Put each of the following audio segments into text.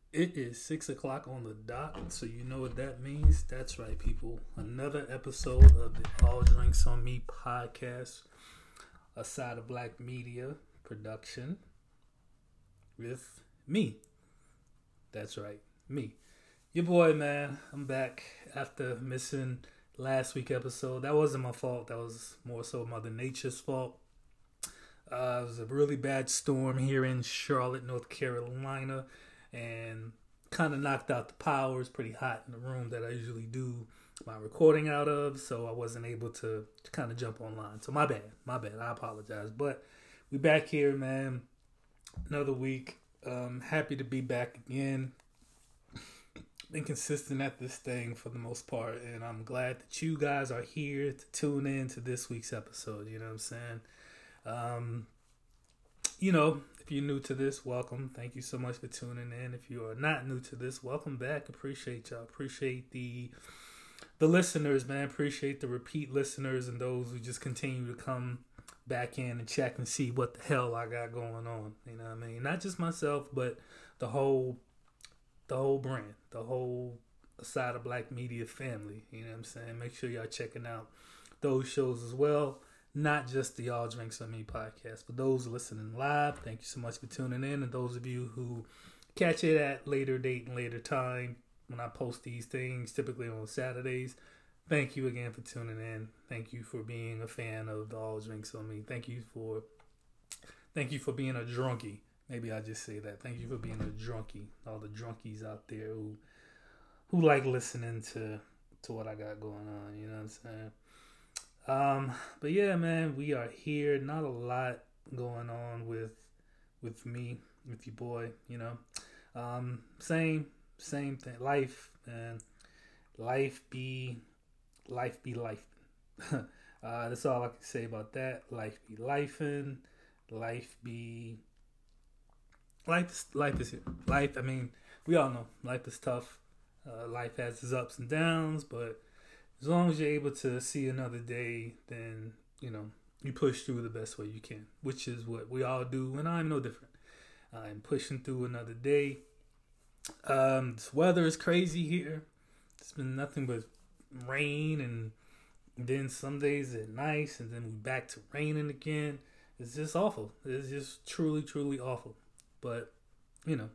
It is 6 o'clock on the dot, so you know what that means. That's right, people. Another episode of the All Drinks on Me podcast, a Side of Black Media production with me. That's right, me. Your boy, man. I'm back after missing last week's episode. That wasn't my fault. That was more so Mother Nature's fault. It was a really bad storm here in Charlotte, North Carolina, and kind of knocked out the power. It's pretty hot in the room that I usually do my recording out of, so I wasn't able to kind of jump online. So my bad. I apologize. But we back here, man. Another week. Happy to be back again. Been consistent at this thing for the most part, and I'm glad that you guys are here to tune in to this week's episode. You know what I'm saying? If you're new to this, welcome. Thank you so much for tuning in. If you are not new to this, welcome back. Appreciate y'all. Appreciate the listeners, man. Appreciate the repeat listeners and those who just continue to come back in and check and see what the hell I got going on. You know what I mean? Not just myself, but the whole brand, the whole Side of Black Media family. You know what I'm saying? Make sure y'all checking out those shows as well. Not just the All Drinks on Me podcast, but those listening live, thank you so much for tuning in. And those of you who catch it at later date and later time when I post these things, typically on Saturdays, thank you again for tuning in. Thank you for being a fan of the All Drinks on Me. Thank you for being a drunkie. Maybe I'll just say that. Thank you for being a drunkie. All the drunkies out there who like listening to what I got going on. You know what I'm saying? But yeah, man, we are here. Not a lot going on with me, with your boy, you know. Same thing. Life, man. Life be life. That's all I can say about that. Life be lifing. Life is here. Life, I mean, we all know life is tough. Life has its ups and downs, but as long as you're able to see another day, then, you know, you push through the best way you can, which is what we all do, and I'm no different. I'm pushing through another day. This weather is crazy here. It's been nothing but rain, and then some days it's nice, and then we back to raining again. It's just awful. It's just truly, truly awful. But, you know,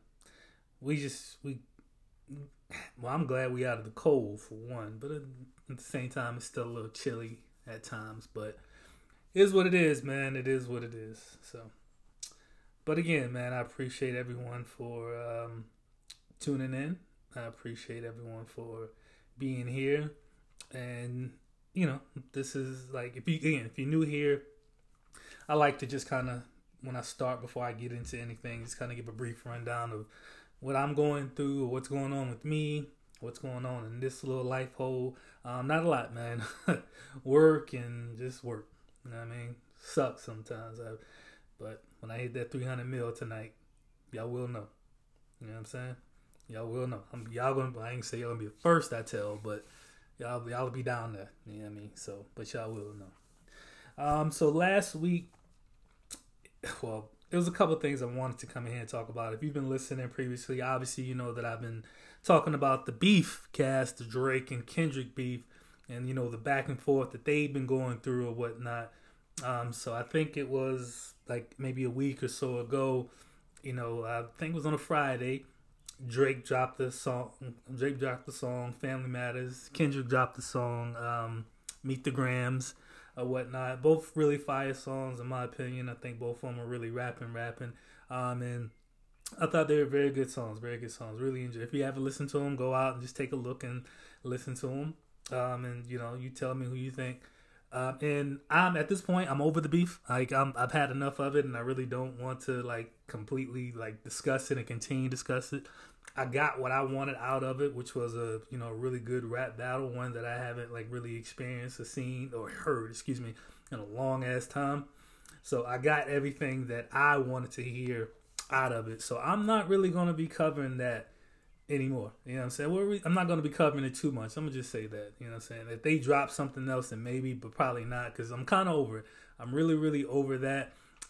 I'm glad we out of the cold for one, but at the same time, it's still a little chilly at times. But it is what it is, man. It is what it is. So, but again, man, I appreciate everyone for tuning in. I appreciate everyone for being here. And you know, this is like if you're new here, I like to just kind of when I start before I get into anything, just kind of give a brief rundown of what I'm going through, or what's going on with me, what's going on in this little life hole. Not a lot, man. Work and just work. You know what I mean? Sucks sometimes. But when I hit that 300 mil tonight, y'all will know. You know what I'm saying? Y'all will know. I ain't say y'all gonna be the first I tell, but y'all will be down there. You know what I mean? So, but y'all will know. So last week, well, there was a couple of things I wanted to come in here and talk about. If you've been listening previously, obviously you know that I've been talking about the beef cast, the Drake and Kendrick beef, and you know the back and forth that they've been going through or whatnot. So I think it was like maybe a week or so ago. You know, I think it was on a Friday. Drake dropped the song. Family Matters. Kendrick dropped the song. Meet the Grams. Or whatnot. Both really fire songs in my opinion. I think both of them are really rapping. And I thought they were very good songs. Really enjoy. If you haven't listened to them, go out and just take a look and listen to them. And you know, you tell me who you think. And I'm at this point, I'm over the beef. Like I've had enough of it, and I really don't want to like completely like discuss it and continue to discuss it. I got what I wanted out of it, which was a really good rap battle, one that I haven't like really experienced or seen or heard, in a long ass time. So I got everything that I wanted to hear out of it. So I'm not really going to be covering that anymore. You know what I'm saying? I'm not going to be covering it too much. I'm going to just say that. You know what I'm saying? If they drop something else, then maybe, but probably not, because I'm kind of over it. I'm really, really over that.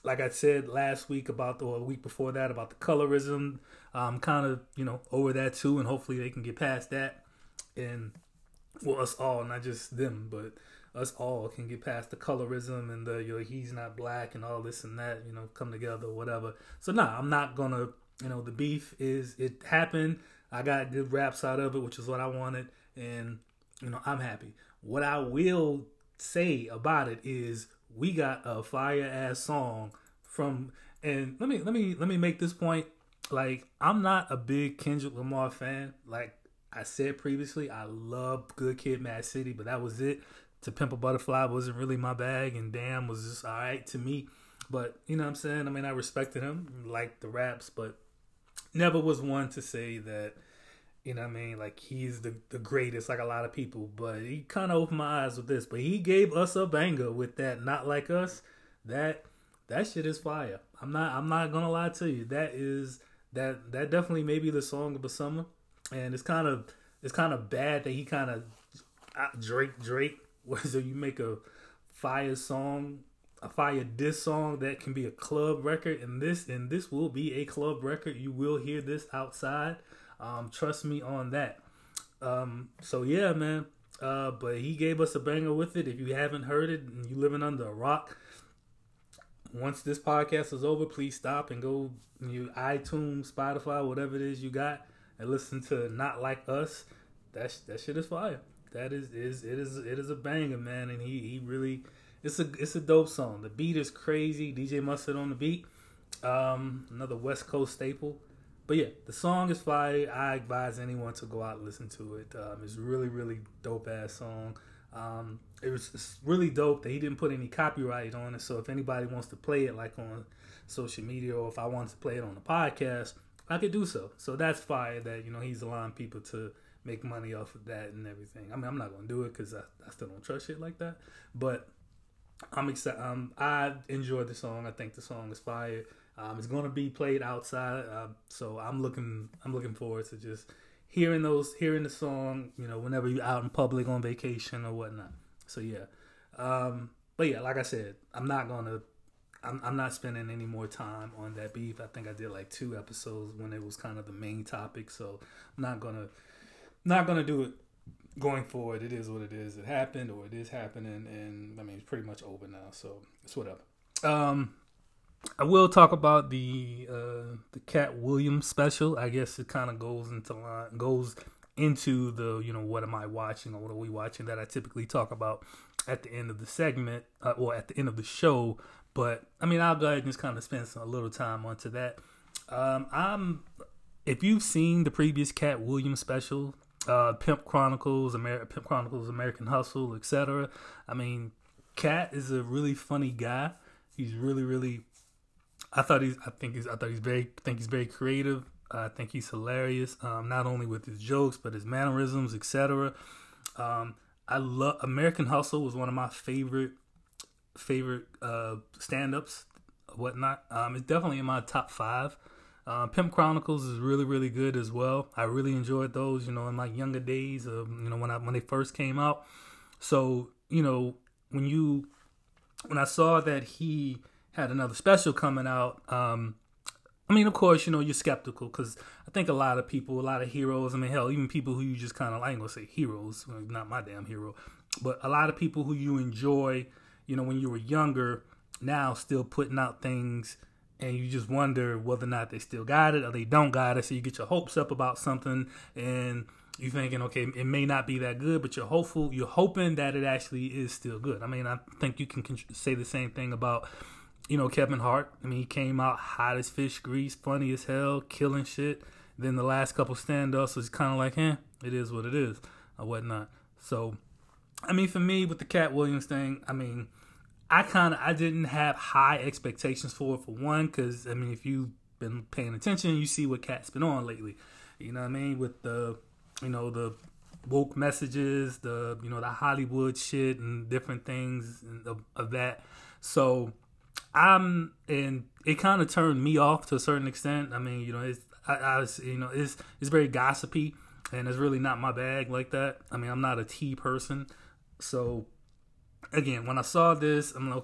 like I said last week or the week before that about the colorism, kind of, over that too. And hopefully they can get past that. And well, us all, not just them, but us all can get past the colorism and the, he's not black and all this and that, come together or whatever. So I'm not going to, the beef it happened. I got good raps out of it, which is what I wanted. And, I'm happy. What I will say about it is we got a fire ass song and let me make this point. Like, I'm not a big Kendrick Lamar fan. Like I said previously, I love Good Kid, Mad City, but that was it. To Pimp a Butterfly wasn't really my bag, and Damn was just all right to me. But you know what I'm saying? I mean, I respected him, liked the raps, but never was one to say that, like he's the greatest, like a lot of people. But he kind of opened my eyes with this. But he gave us a banger with that Not Like Us. That shit is fire. I'm not gonna lie to you. That definitely may be the song of the summer. And it's kind of bad that he kind of Drake. So you make a fire song, a fire diss song that can be a club record, and this will be a club record. You will hear this outside. Trust me on that. So yeah, man. But he gave us a banger with it. If you haven't heard it and you living under a rock, once this podcast is over, please stop and go iTunes, Spotify, whatever it is you got, and listen to Not Like Us. That shit is fire. It is a banger, man, and he really, it's a dope song. The beat is crazy. DJ Mustard on the beat, another West Coast staple. But yeah, the song is fire. I advise anyone to go out and listen to it. It's really, really dope ass song. It's really dope that he didn't put any copyright on it. So if anybody wants to play it like on social media, or if I wanted to play it on the podcast, I could do so. So that's fire that he's allowing people to make money off of that and everything. I mean, I'm not going to do it because I still don't trust shit like that. But I'm excited. I enjoyed the song. I think the song is fire. It's going to be played outside. So I'm looking forward to just hearing the song, whenever you're out in public on vacation or whatnot. So yeah. But yeah, like I said, I'm not spending any more time on that beef. I think I did like 2 episodes when it was kind of the main topic. So I'm not gonna do it going forward. It is what it is. It happened, or it is happening, and I mean it's pretty much over now. So it's whatever. I will talk about the Cat Williams special. I guess it kind of goes into the what am I watching or what are we watching that I typically talk about at the end of the segment or at the end of the show. But I mean I'll go ahead and just kind of spend a little time onto that. If you've seen the previous Cat Williams special, Pimp Chronicles, American Hustle, etc. I mean, Cat is a really funny guy. He's really, really. I think he's very creative. I think he's hilarious. Not only with his jokes, but his mannerisms, etc. I love American Hustle was one of my favorite stand-ups, whatnot. It's definitely in my top 5. Pimp Chronicles is really, really good as well. I really enjoyed those, in my younger days of, when they first came out. So, when I saw that he had another special coming out, I mean, of course, you're skeptical because I think a lot of people, a lot of heroes, I mean, hell, even people who you just kind of, I ain't gonna say heroes, not my damn hero, but a lot of people who you enjoy, when you were younger, now still putting out things. And you just wonder whether or not they still got it or they don't got it. So you get your hopes up about something and you're thinking, okay, it may not be that good, but you're hoping that it actually is still good. I mean, I think you can say the same thing about, Kevin Hart. I mean, he came out hot as fish grease, funny as hell, killing shit. Then the last couple stand-ups was kind of like, it is what it is or whatnot. So, I mean, for me with the Cat Williams thing, I mean, I didn't have high expectations for it, for one, because, I mean, if you've been paying attention, you see what Cat's been on lately. You know what I mean? With the, the woke messages, the Hollywood shit and different things of that. So, and it kind of turned me off to a certain extent. I mean, it's very gossipy, and it's really not my bag like that. I mean, I'm not a tea person. So, again, when I saw this, I'm like, okay,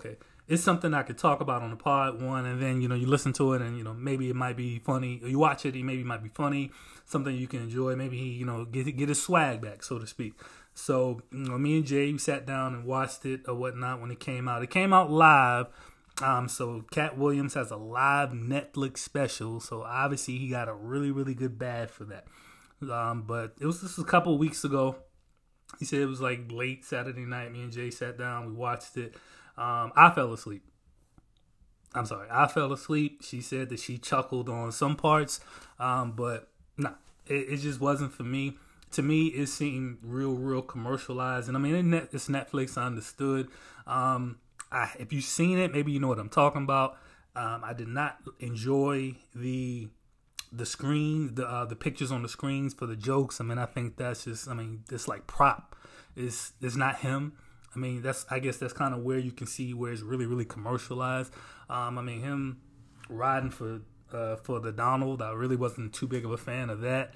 it's something I could talk about on the pod one, and then you listen to it, and maybe it might be funny. Or you watch it, maybe it might be funny, something you can enjoy. Maybe he get his swag back, so to speak. So me and Jay, we sat down and watched it or whatnot when it came out. It came out live. So Cat Williams has a live Netflix special, so obviously he got a really, really good bad for that. But it was just a couple of weeks ago. He said it was like late Saturday night. Me and Jay sat down, we watched it. I fell asleep. I'm sorry, I fell asleep. She said that she chuckled on some parts, but nah, it just wasn't for me. To me, it seemed real commercialized, and I mean, it's Netflix. I understood. If you've seen it, maybe you know what I'm talking about. I did not enjoy the screen, the pictures on the screens for the jokes. I mean, I think that's just, it's like prop. It's not him. I mean, I guess that's kind of where you can see where it's really commercialized. Him riding for the Donald, I really wasn't too big of a fan of that.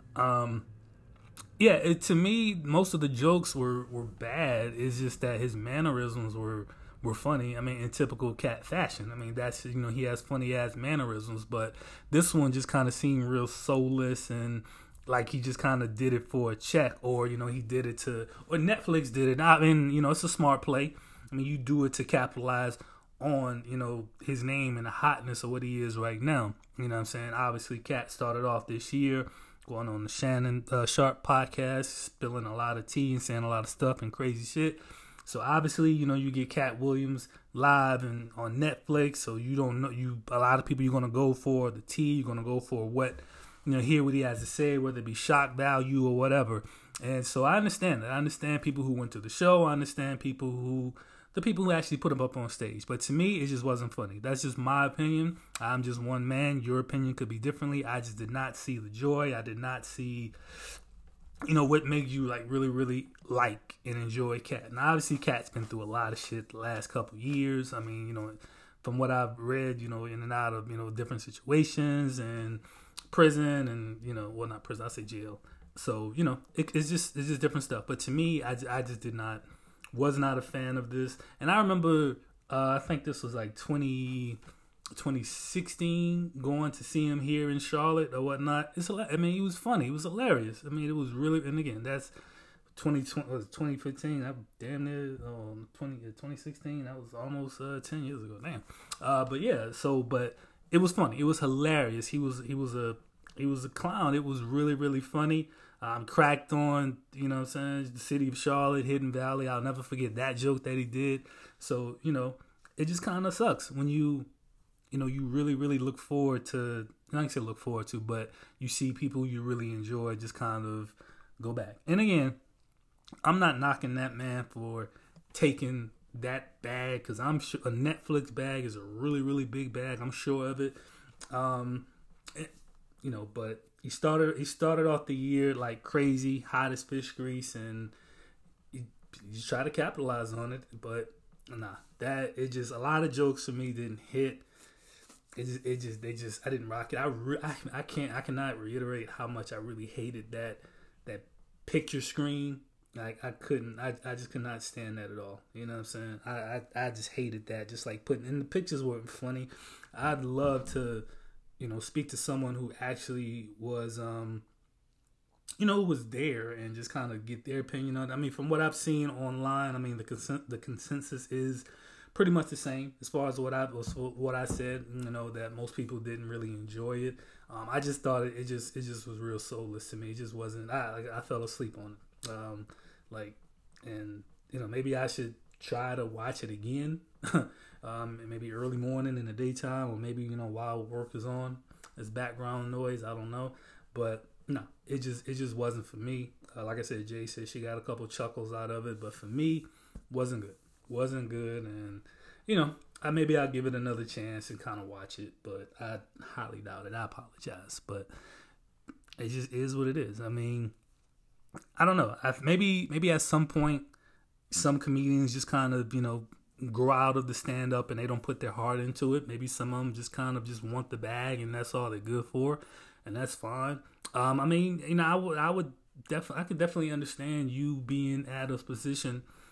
To me, most of the jokes were bad. It's just that his mannerisms were funny. I mean, in typical Cat fashion. I mean, that's, he has funny ass mannerisms, but this one just kind of seemed real soulless and like he just kind of did it for a check, or, he did it or Netflix did it. I mean, it's a smart play. I mean, you do it to capitalize on, his name and the hotness of what he is right now. You know what I'm saying? Obviously, Cat started off this year going on the Shannon Sharp podcast, spilling a lot of tea and saying a lot of stuff and crazy shit. So obviously, you get Cat Williams live and on Netflix. So you don't know, a lot of people, you're going to go for the tea. You're going to go for what, hear what he has to say, whether it be shock value or whatever. And so I understand that. I understand people who went to the show. I understand the people who actually put him up on stage. But to me, it just wasn't funny. That's just my opinion. I'm just one man. Your opinion could be differently. I just did not see the joy. I did not see, what made you like really like and enjoy Cat. And obviously Cat's been through a lot of shit the last couple of years. I mean, from what I've read, in and out of, different situations and prison and, well, not prison, I say jail. So, it's just different stuff. But to me, I just was not a fan of this. And I remember, I think this was like 2016, going to see him here in Charlotte or whatnot. It was funny. It was hilarious. I mean, it was really, and again, that's 2015. That damn near 2016. That was almost 10 years ago. Damn. But it was funny. It was hilarious. He was a clown. It was really funny. Cracked on, the city of Charlotte, Hidden Valley. I'll never forget that joke that he did. So, it just kind of sucks when you really look forward to, I don't say look forward to, but you see people you really enjoy just kind of go back. And again, I'm not knocking that man for taking that bag, because I'm sure a Netflix bag is a really big bag. I'm sure of it. But he started off the year like crazy, hot as fish grease, and he tried to capitalize on it. But nah, a lot of jokes for me didn't hit. I didn't rock it. I cannot reiterate how much I really hated that picture screen. Like I just could not stand that at all. You know what I'm saying? I just hated that. Just like putting in the pictures weren't funny. I'd love to, speak to someone who actually was, was there and just kind of get their opinion on it. I mean, from what I've seen online, I mean, the consensus is pretty much the same as far as what I said. That most people didn't really enjoy it. I just thought it just was real soulless to me. It just wasn't. I fell asleep on it. Maybe I should try to watch it again. Maybe early morning in the daytime, or maybe while work is on as background noise. I don't know, but no, it just wasn't for me. Like I said, Jay said she got a couple chuckles out of it, but for me, wasn't good. And maybe I'll give it another chance and kind of watch it, but I highly doubt it. I apologize, but it just is what it is. I mean, I don't know. Maybe at some point, some comedians just kind of grow out of the stand up and they don't put their heart into it. Maybe some of them just kind of just want the bag and that's all they're good for, and that's fine. I could definitely understand you being at a position,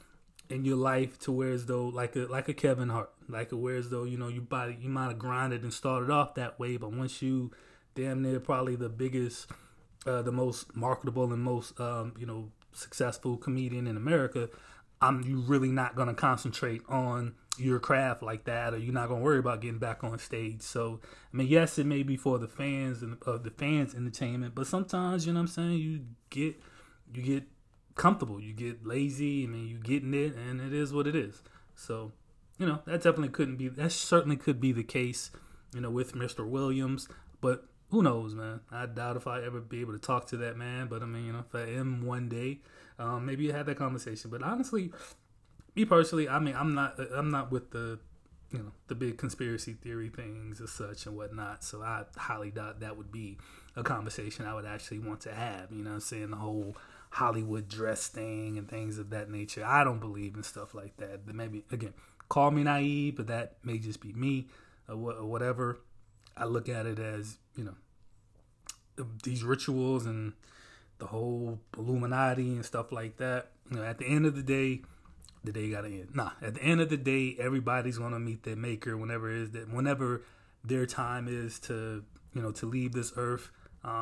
in your life to where as though like a Kevin Hart, like where as though you might have grinded and started off that way, but once you damn near probably the biggest, the most marketable and most successful comedian in America, you really not gonna concentrate on your craft like that, or you're not gonna worry about getting back on stage. So I mean, yes, it may be for the fans and of the fans' entertainment, but sometimes you know what I'm saying, you get comfortable, you get lazy. I mean, you getting it, and it is what it is. So that certainly could be the case, with Mr. Williams, but who knows, man? I doubt if I ever be able to talk to that man. But I mean, if I am one day, maybe you have that conversation. But honestly, me personally, I mean, I'm not with the big conspiracy theory things as such and whatnot. So I highly doubt that would be a conversation I would actually want to have. You know what I'm saying? The whole Hollywood dress thing and things of that nature. I don't believe in stuff like that. But maybe, again, call me naive, but that may just be me or whatever. I look at it as, these rituals and the whole Illuminati and stuff like that. At the end of the day gotta end. At the end of the day, everybody's gonna meet their maker whenever their time is to leave this earth.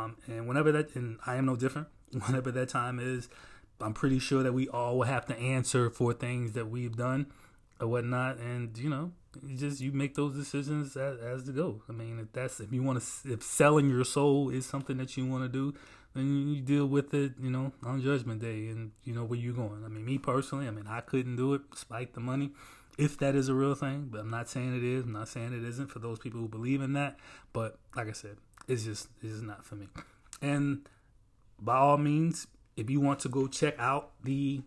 And I am no different. Whenever that time is, I'm pretty sure that we all will have to answer for things that we've done or whatnot. And you make those decisions as to go. I mean, if selling your soul is something that you want to do, then you deal with it, on Judgment Day, and where you're going. I mean, me personally, I couldn't do it despite the money, if that is a real thing. But I'm not saying it is. I'm not saying it isn't for those people who believe in that. But like I said, it's not for me. And by all means, if you want to go check out the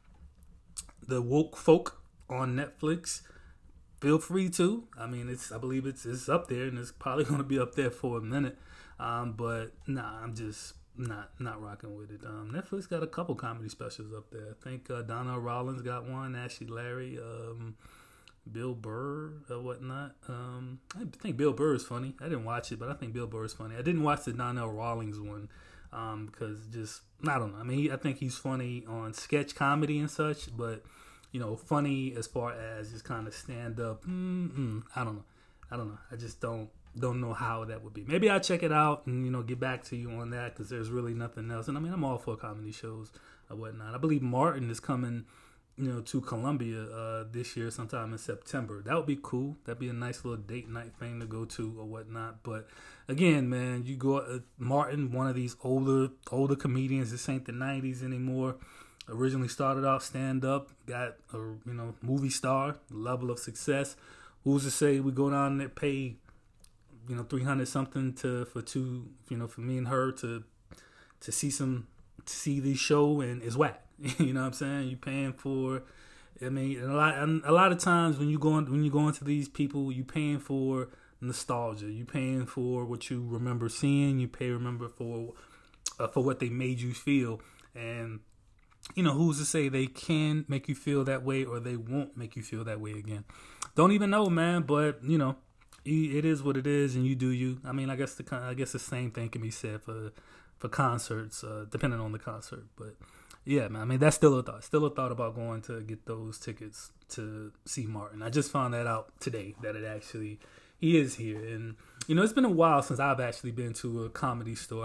Woke Folk on Netflix, feel free to. I mean, I believe it's up there, and it's probably going to be up there for a minute. But I'm just not rocking with it. Netflix got a couple comedy specials up there. I think Donnell Rawlings got one, Ashley Larry, Bill Burr, whatnot. I think Bill Burr is funny. I didn't watch it, but I think Bill Burr is funny. I didn't watch the Donnell Rawlings one because I don't know. I mean, I think he's funny on sketch comedy and such, but funny as far as just kind of stand up. I don't know. I just don't know how that would be. Maybe I'll check it out and get back to you on that, because there's really nothing else. And I mean, I'm all for comedy shows or whatnot. I believe Martin is coming to Columbia this year sometime in September. That would be cool. That'd be a nice little date night thing to go to or whatnot. But again, man, you go Martin, one of these older comedians. This ain't the 90s anymore. Originally started off stand up, got a movie star level of success. Who's to say we go down there, pay $300 something for me and her to see the show, and it's whack. You know what I'm saying? You paying for, I mean, a lot of times when you go into these people, you paying for nostalgia. You paying for what you remember seeing. You remember for what they made you feel. And who's to say they can make you feel that way, or they won't make you feel that way again? Don't even know, man. But it is what it is, and you do you. I mean, I guess the same thing can be said for concerts, depending on the concert. But yeah, man. I mean, that's still a thought. Still a thought about going to get those tickets to see Martin. I just found that out today, that he is here, and it's been a while since I've actually been to a comedy show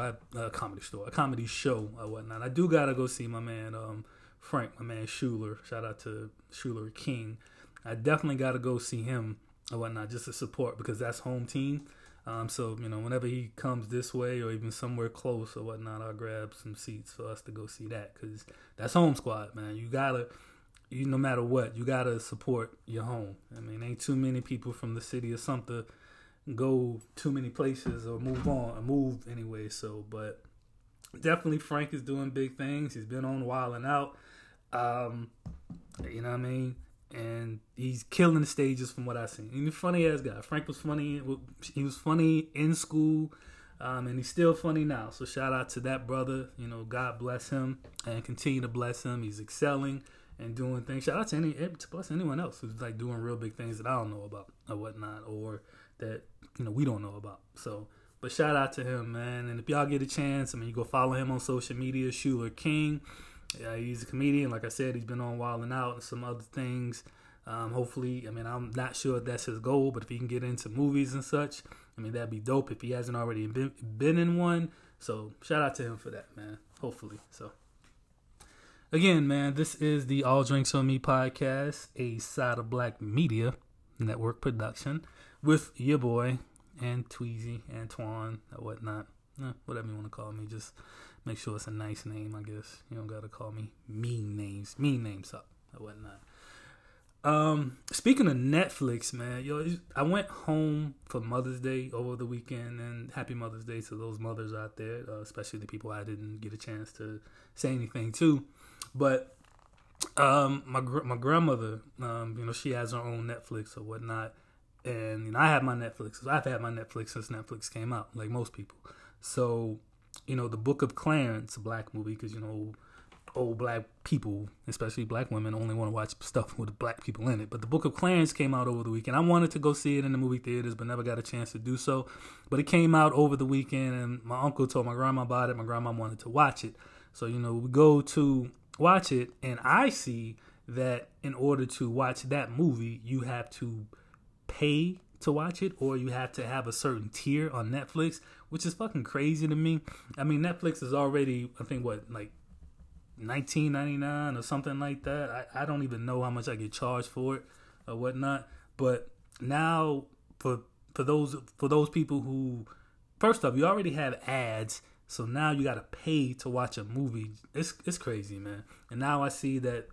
or whatnot. I do gotta go see my man Frank, my man Schuler. Shout out to Schuler King. I definitely gotta go see him or whatnot, just to support, because that's home team. So whenever he comes this way or even somewhere close or whatnot, I'll grab some seats for us to go see that, because that's home squad, man. You gotta, no matter what, you gotta support your home. I mean, ain't too many people from the city or something go too many places or move anyway. So, but definitely Frank is doing big things. He's been on Wild 'N Out. You know what I mean? And he's killing the stages from what I've seen. He's a funny ass guy. Frank was funny. He was funny in school, and he's still funny now. So shout out to that brother. God bless him and continue to bless him. He's excelling and doing things. Shout out to anyone else who's like doing real big things that I don't know about or whatnot, or that we don't know about. So, but shout out to him, man. And if y'all get a chance, I mean, you go follow him on social media, Schuler King. Yeah, he's a comedian. Like I said, he's been on Wild 'N Out and some other things. Hopefully, I mean, I'm not sure if that's his goal, but if he can get into movies and such, I mean, that'd be dope if he hasn't already been in one. So shout out to him for that, man. Hopefully. So again, man, this is the All Drinks on Me podcast, a Side of Black Media Network production with your boy and Tweezy, Antoine, or whatnot. Whatever you want to call me. Just make sure it's a nice name, I guess. You don't got to call me mean names up or whatnot. Speaking of Netflix, man, I went home for Mother's Day over the weekend, and happy Mother's Day to those mothers out there, especially the people I didn't get a chance to say anything to. But my grandmother, she has her own Netflix or whatnot, and I have my Netflix. I've had my Netflix since Netflix came out, like most people. So, the Book of Clarence, a black movie, because old black people, especially black women, only want to watch stuff with black people in it. But the Book of Clarence came out over the weekend. I wanted to go see it in the movie theaters, but never got a chance to do so. But it came out over the weekend, and my uncle told my grandma about it. My grandma wanted to watch it. So, we go to watch it, and I see that in order to watch that movie, you have to pay to watch it, or you have to have a certain tier on Netflix, which is fucking crazy to me. I mean, Netflix is already, I think, like $19.99 or something like that. I don't even know how much I get charged for it or whatnot. But now for those people who, first off, you already have ads, so now you gotta pay to watch a movie. It's crazy, man. And now I see that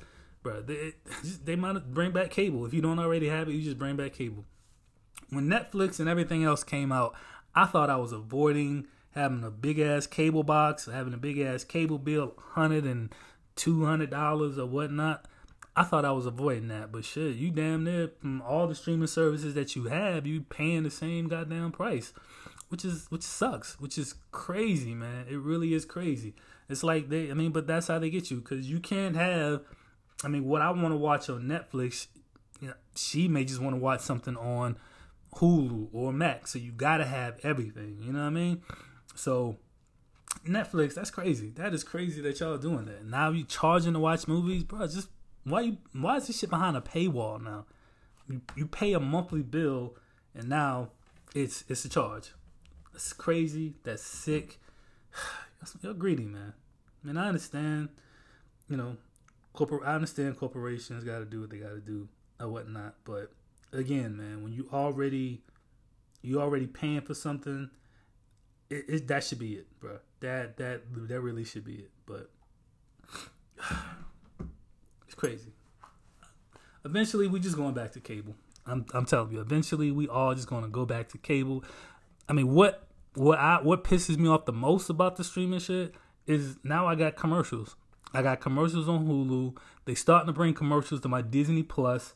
they might bring back cable. If you don't already have it, you just bring back cable. When Netflix and everything else came out, I thought I was avoiding having a big ass cable box, having a big ass cable bill, $100 and $200 or whatnot. I thought I was avoiding that, but shit, you damn near from all the streaming services that you have, you paying the same goddamn price, which sucks, which is crazy, man. It really is crazy. It's like but that's how they get you, because you can't have. I mean, what I want to watch on Netflix, she may just want to watch something on Hulu or Max, so you gotta have everything. You know what I mean? So Netflix, that's crazy. That is crazy that y'all doing that. Now you charging to watch movies, bro. Just why is this shit behind a paywall now? You pay a monthly bill, and now it's a charge. That's crazy. That's sick. You're greedy, man. I mean, I understand. I understand corporations got to do what they got to do or whatnot, but again, man, when you already paying for something, that should be it, bro. That really should be it. But it's crazy. Eventually, we just going back to cable. I'm telling you. Eventually, we all just going to go back to cable. I mean, what pisses me off the most about the streaming shit is now I got commercials. I got commercials on Hulu. They starting to bring commercials to my Disney Plus.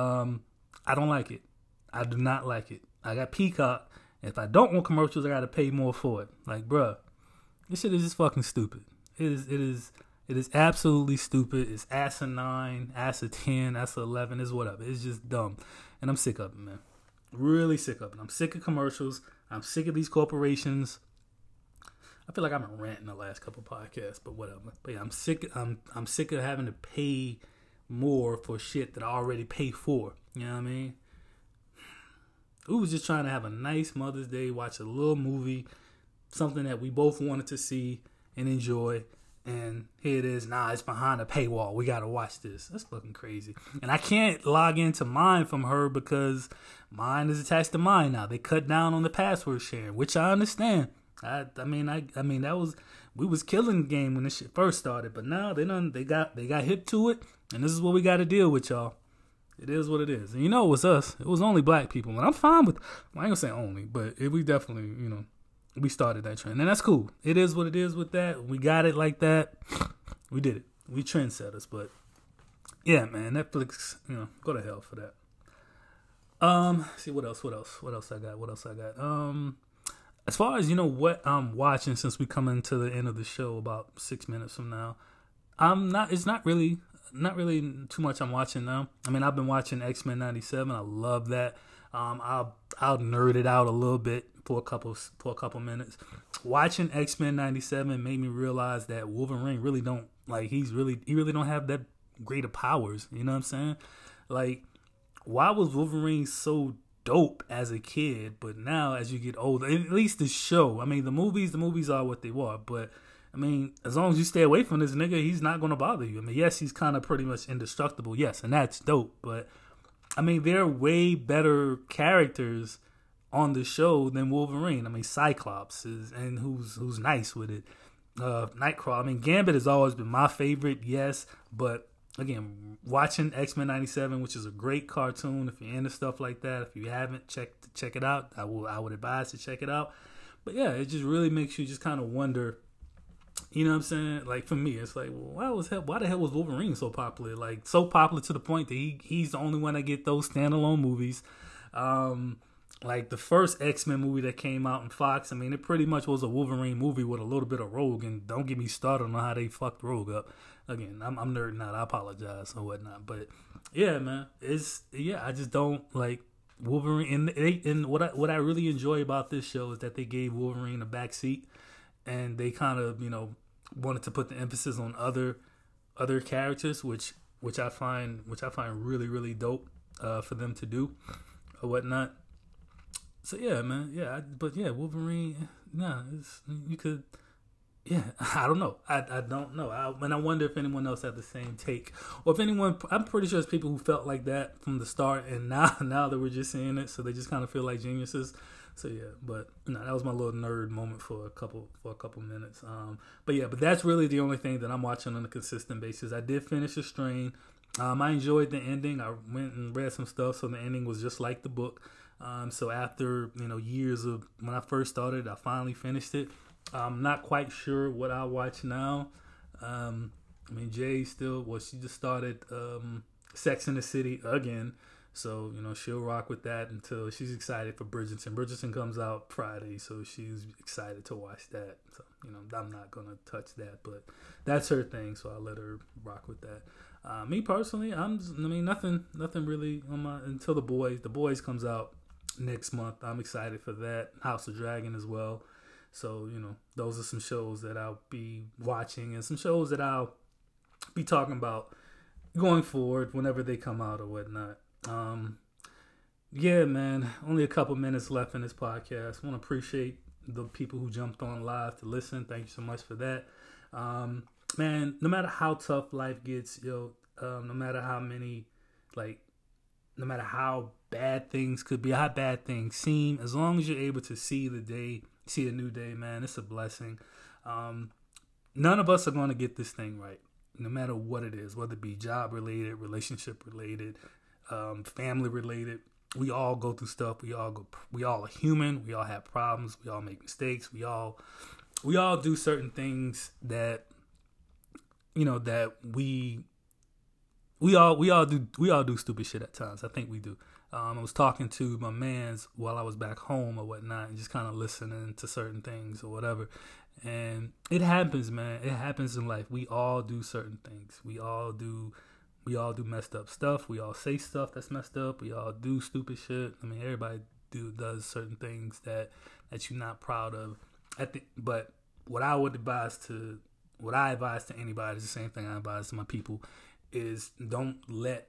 I don't like it. I do not like it. I got Peacock. If I don't want commercials, I got to pay more for it. Like, bruh, this shit is just fucking stupid. It is absolutely stupid. It's asinine, asa 10, asa 11, is whatever. It's just dumb. And I'm sick of it, man. Really sick of it. I'm sick of commercials. I'm sick of these corporations. I feel like I've been ranting the last couple podcasts, but whatever. But yeah, I'm sick of having to pay more for shit that I already pay for. You know what I mean? We was just trying to have a nice Mother's Day, watch a little movie, something that we both wanted to see and enjoy. And here it is. Nah, it's behind a paywall. We got to watch this. That's fucking crazy. And I can't log into mine from her because mine is attached to mine now. They cut down on the password sharing, which I understand. I mean that was, we was killing the game when this shit first started, but now they got hip to it, and this is what we got to deal with, y'all. It is what it is. And it was us. It was only black people, and I'm fine with. Well, I ain't gonna say only, but we definitely, we started that trend, and that's cool. It is what it is with that. We got it like that. We did it. We trendsetters, but yeah, man, Netflix, go to hell for that. See what else I got. As far as what I'm watching, since we coming to the end of the show about 6 minutes from now, it's not really too much I'm watching now. I mean, I've been watching X-Men 97. I love that. I'll nerd it out a little bit for a couple minutes. Watching X-Men 97 made me realize that Wolverine really don't Like he really don't have that great of powers. You know what I'm saying? Like, why was Wolverine so dope as a kid, but now as you get older, at least the show. I mean, the movies are what they are, but I mean, as long as you stay away from this nigga, he's not gonna bother you. I mean, yes, he's kind of pretty much indestructible, yes, and that's dope, but I mean, there are way better characters on the show than Wolverine. I mean, Cyclops is, and who's nice with it. Nightcrawler. I mean, Gambit has always been my favorite, yes, but again, watching X-Men 97, which is a great cartoon. If you're into stuff like that, if you haven't, check it out. I would advise to check it out. But yeah, it just really makes you just kind of wonder. You know what I'm saying? Like for me, it's like, well, why the hell was Wolverine so popular? Like so popular to the point that he's the only one that get those standalone movies. Like the first X-Men movie that came out in Fox, I mean, it pretty much was a Wolverine movie with a little bit of Rogue, and don't get me started on how they fucked Rogue up. Again, I'm nerding out. I apologize or whatnot, but yeah, man, I just don't like Wolverine. And what I really enjoy about this show is that they gave Wolverine a backseat, and they kind of wanted to put the emphasis on other characters, which I find really really dope for them to do or whatnot. So yeah, man, but Wolverine. Nah, you could. Yeah, I don't know. I don't know. I wonder if anyone else had the same take, or if anyone. I'm pretty sure there's people who felt like that from the start, and now that we're just seeing it, so they just kind of feel like geniuses. So yeah, but no, that was my little nerd moment for a couple minutes. But that's really the only thing that I'm watching on a consistent basis. I did finish The Strain. I enjoyed the ending. I went and read some stuff, so the ending was just like the book. So after years of when I first started, I finally finished it. I'm not quite sure what I'll watch now. I mean, Jay she just started Sex and the City again. So, she'll rock with that until she's excited for Bridgerton. Bridgerton comes out Friday, so she's excited to watch that. So, I'm not going to touch that, but that's her thing, so I'll let her rock with that. Me personally, nothing really on until The Boys. The Boys comes out next month. I'm excited for that. House of Dragon as well. So, those are some shows that I'll be watching and some shows that I'll be talking about going forward whenever they come out or whatnot. Yeah, man, only a couple minutes left in this podcast. I want to appreciate the people who jumped on live to listen. Thank you so much for that. Man, no matter how tough life gets, no matter how bad things could be, how bad things seem, as long as you're able to see a new day, man, it's a blessing. None of us are going to get this thing right, no matter what it is, whether it be job related, relationship related, family related. We all go through stuff. We all are human. We all have problems. We all make mistakes. We all do certain things that that we all do stupid shit at times. I think we do. I was talking to my mans while I was back home or whatnot, and just kind of listening to certain things or whatever. And it happens, man. It happens in life. We all do certain things. We all do messed up stuff. We all say stuff that's messed up. We all do stupid shit. I mean, everybody does certain things that you're not proud of. But what I advise to anybody is the same thing I advise to my people is don't let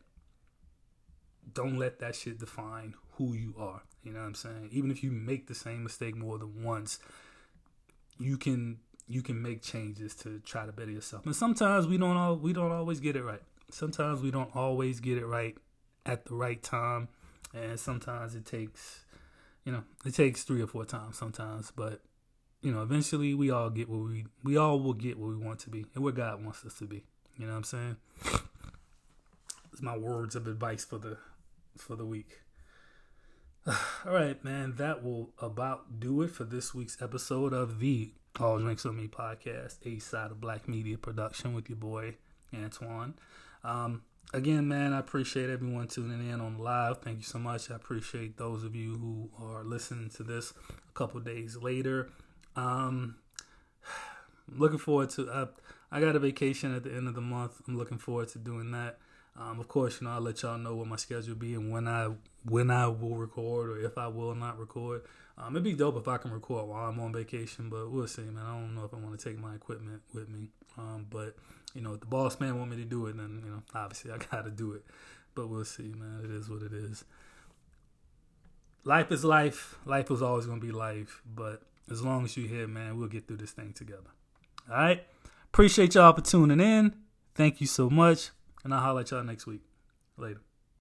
that shit define who you are. You know what I'm saying? Even if you make the same mistake more than once, you can make changes to try to better yourself. And sometimes we don't always get it right. Sometimes we don't always get it right at the right time, and sometimes it takes 3 or 4 times sometimes, but eventually we all will get what we want to be and what God wants us to be. You know what I'm saying? It's my words of advice for the week. All right, man, that will about do it for this week's episode of the All Drinks With Me podcast, a side of Black Media production with your boy Antoine. Again, man, I appreciate everyone tuning in on live. Thank you so much. I appreciate those of you who are listening to this a couple days later. Looking forward to I got a vacation at the end of the month. I'm looking forward to doing that. Of course, I'll let y'all know what my schedule be and when I will record or if I will not record. It'd be dope if I can record while I'm on vacation, but we'll see, man. I don't know if I want to take my equipment with me. But if the boss man want me to do it, then obviously I gotta do it. But we'll see, man. It is what it is. Life is life. Life is always gonna be life. But as long as you're here, man, we'll get through this thing together. All right. Appreciate y'all for tuning in. Thank you so much. And I'll holler at y'all next week. Later.